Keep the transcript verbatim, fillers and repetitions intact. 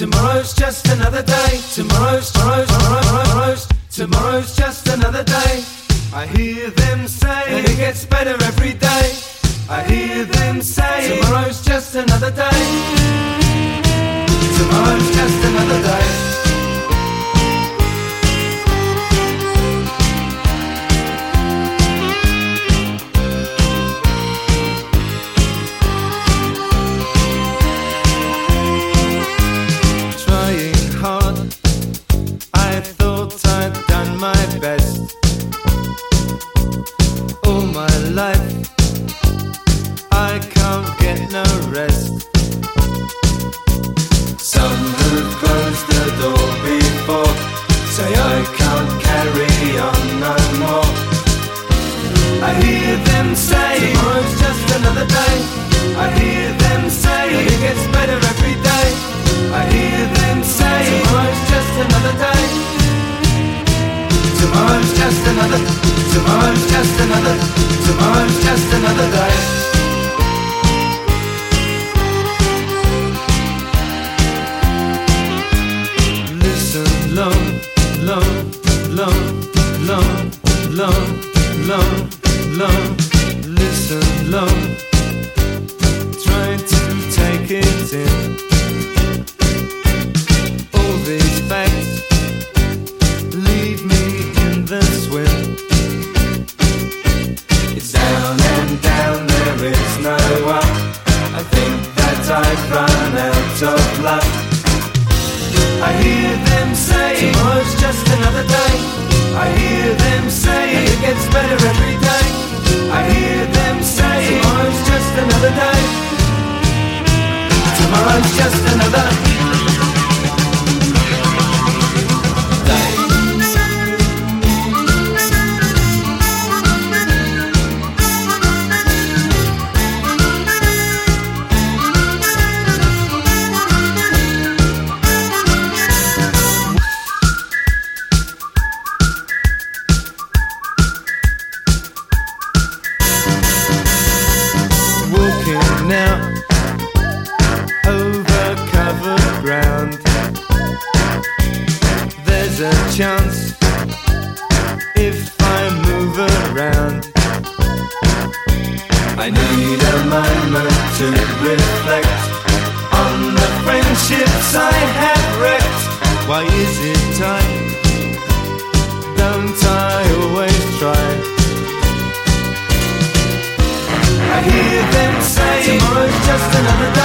Tomorrow's just another day. Tomorrow's, tomorrow's, tomorrow's, tomorrow's just another day. I hear them say, and it gets better every day. I hear them say, tomorrow's just another day. Tomorrow's just another day. All my life I can't get no rest. Some who've closed the door before say I can't carry on no more. I hear them say, tomorrow's just another day. I hear them say, and it gets better every day. I hear them say, tomorrow's just another day. Tomorrow's just another, tomorrow's just another, tomorrow's just another day. Listen long, long, long, long, long, long, long. Listen long, try to take it in. All these facts leave me in the swim. It's down and down, there is no up. I think that I've run out of luck. I hear them say, tomorrow's just another day. I hear them say, and it gets better every day. I hear them say, tomorrow's just another day. Tomorrow's just another day. Walking now over covered ground. There's a chance if I move around. I need a moment to reflect on the friendships I have wrecked. Why is it time? Don't I always try? I hear them say, tomorrow's just another day.